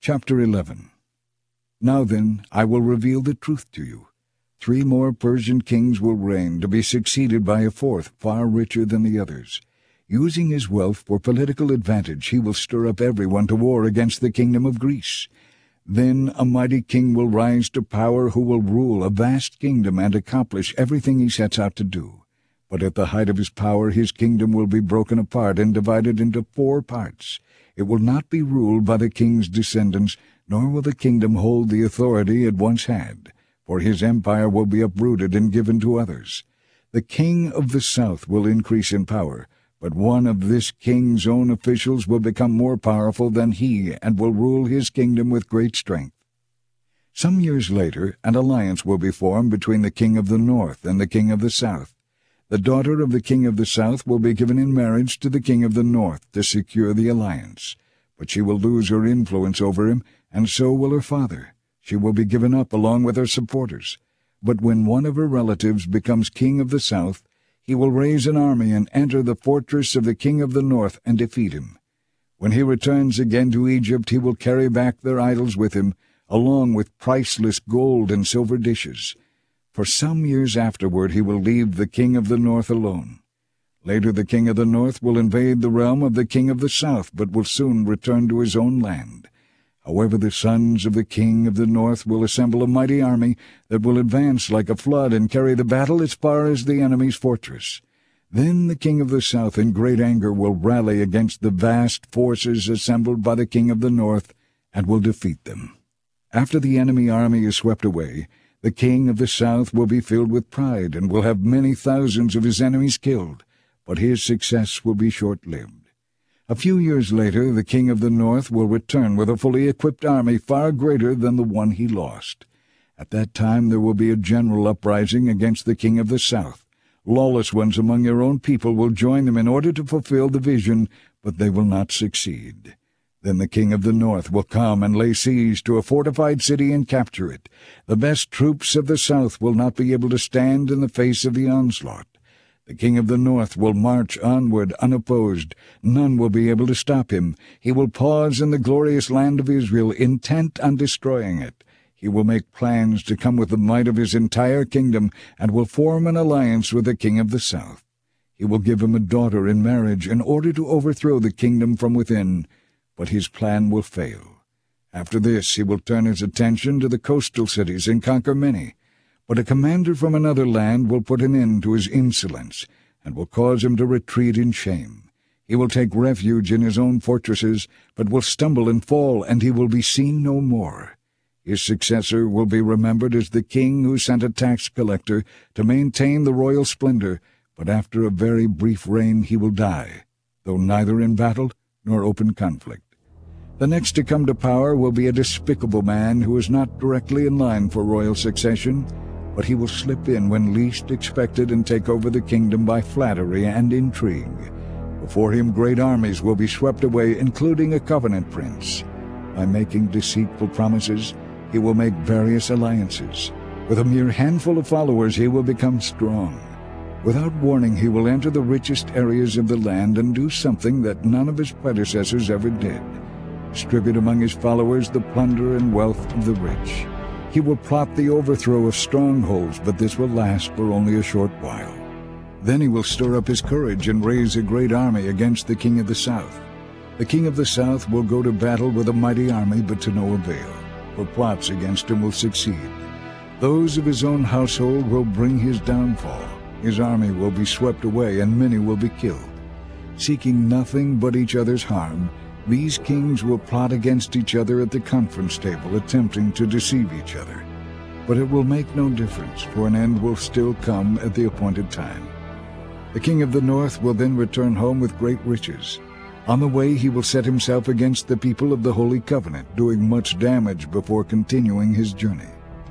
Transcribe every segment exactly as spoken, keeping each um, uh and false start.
Chapter eleven. Now then, I will reveal the truth to you. Three more Persian kings will reign, to be succeeded by a fourth, far richer than the others. Using his wealth for political advantage, he will stir up everyone to war against the kingdom of Greece. Then a mighty king will rise to power who will rule a vast kingdom and accomplish everything he sets out to do. But at the height of his power, his kingdom will be broken apart and divided into four parts. It will not be ruled by the king's descendants, nor will the kingdom hold the authority it once had, for his empire will be uprooted and given to others. The king of the south will increase in power, but one of this king's own officials will become more powerful than he and will rule his kingdom with great strength. Some years later, an alliance will be formed between the king of the north and the king of the south. The daughter of the king of the south will be given in marriage to the king of the north to secure the alliance. But she will lose her influence over him, and so will her father. She will be given up along with her supporters. But when one of her relatives becomes king of the south, he will raise an army and enter the fortress of the king of the north and defeat him. When he returns again to Egypt, he will carry back their idols with him, along with priceless gold and silver dishes. For some years afterward he will leave the king of the north alone. Later the king of the north will invade the realm of the king of the south, but will soon return to his own land. However, the sons of the king of the north will assemble a mighty army that will advance like a flood and carry the battle as far as the enemy's fortress. Then the king of the south in great anger will rally against the vast forces assembled by the king of the north and will defeat them. After the enemy army is swept away, the king of the south will be filled with pride and will have many thousands of his enemies killed, but his success will be short-lived. A few years later, the king of the north will return with a fully equipped army far greater than the one he lost. At that time there will be a general uprising against the king of the south. Lawless ones among your own people will join them in order to fulfill the vision, but they will not succeed. Then the king of the north will come and lay siege to a fortified city and capture it. The best troops of the south will not be able to stand in the face of the onslaught. The king of the north will march onward unopposed. None will be able to stop him. He will pause in the glorious land of Israel, intent on destroying it. He will make plans to come with the might of his entire kingdom, and will form an alliance with the king of the south. He will give him a daughter in marriage in order to overthrow the kingdom from within, but his plan will fail. After this he will turn his attention to the coastal cities and conquer many. But a commander from another land will put an end to his insolence, and will cause him to retreat in shame. He will take refuge in his own fortresses, but will stumble and fall, and he will be seen no more. His successor will be remembered as the king who sent a tax collector to maintain the royal splendor, but after a very brief reign he will die, though neither in battle nor open conflict. The next to come to power will be a despicable man who is not directly in line for royal succession, but he will slip in when least expected and take over the kingdom by flattery and intrigue. Before him great armies will be swept away, including a covenant prince. By making deceitful promises, he will make various alliances. With a mere handful of followers he will become strong. Without warning he will enter the richest areas of the land and do something that none of his predecessors ever did: distribute among his followers the plunder and wealth of the rich. He will plot the overthrow of strongholds, but this will last for only a short while. Then he will stir up his courage and raise a great army against the king of the south. The king of the south will go to battle with a mighty army, but to no avail, for plots against him will succeed. Those of his own household will bring his downfall. His army will be swept away, and many will be killed. Seeking nothing but each other's harm, these kings will plot against each other at the conference table, attempting to deceive each other. But it will make no difference, for an end will still come at the appointed time. The king of the north will then return home with great riches. On the way he will set himself against the people of the Holy Covenant, doing much damage before continuing his journey.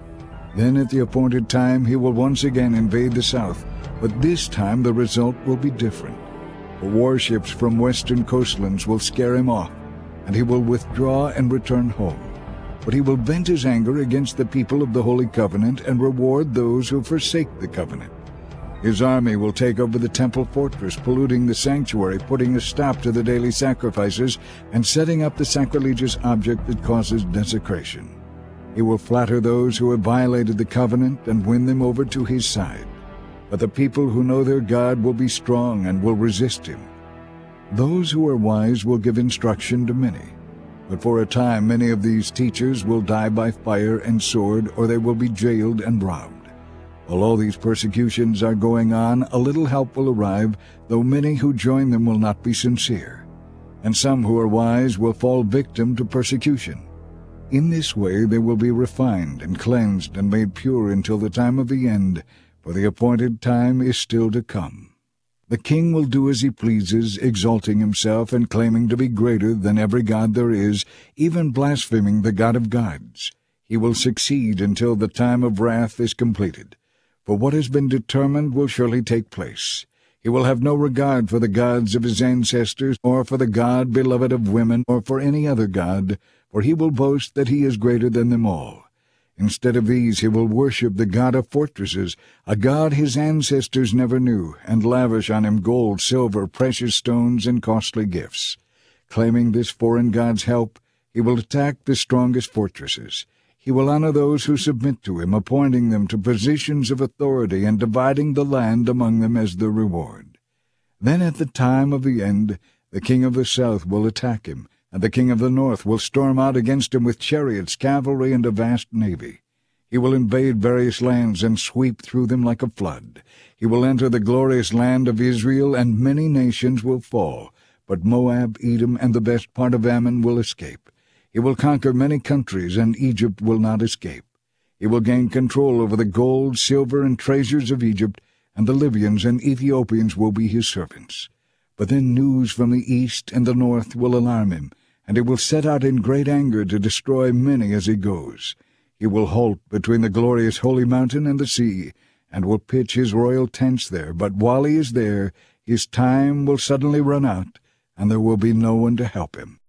Then at the appointed time he will once again invade the south, but this time the result will be different. The warships from western coastlands will scare him off, and he will withdraw and return home. But he will vent his anger against the people of the Holy Covenant and reward those who forsake the covenant. His army will take over the temple fortress, polluting the sanctuary, putting a stop to the daily sacrifices, and setting up the sacrilegious object that causes desecration. He will flatter those who have violated the covenant and win them over to his side. But the people who know their God will be strong and will resist him. Those who are wise will give instruction to many. But for a time many of these teachers will die by fire and sword, or they will be jailed and robbed. While all these persecutions are going on, a little help will arrive, though many who join them will not be sincere. And some who are wise will fall victim to persecution. In this way they will be refined and cleansed and made pure until the time of the end, for the appointed time is still to come. The king will do as he pleases, exalting himself and claiming to be greater than every god there is, even blaspheming the God of gods. He will succeed until the time of wrath is completed. For what has been determined will surely take place. He will have no regard for the gods of his ancestors, or for the God beloved of women, or for any other god, for he will boast that he is greater than them all. Instead of these he will worship the God of fortresses, a God his ancestors never knew, and lavish on him gold, silver, precious stones, and costly gifts. Claiming this foreign god's help, he will attack the strongest fortresses. He will honor those who submit to him, appointing them to positions of authority and dividing the land among them as the reward. Then at the time of the end, the king of the south will attack him, and the king of the north will storm out against him with chariots, cavalry, and a vast navy. He will invade various lands and sweep through them like a flood. He will enter the glorious land of Israel, and many nations will fall, but Moab, Edom, and the best part of Ammon will escape. He will conquer many countries, and Egypt will not escape. He will gain control over the gold, silver, and treasures of Egypt, and the Libyans and Ethiopians will be his servants. But then news from the east and the north will alarm him, and he will set out in great anger to destroy many as he goes. He will halt between the glorious holy mountain and the sea, and will pitch his royal tents there. But while he is there, his time will suddenly run out, and there will be no one to help him.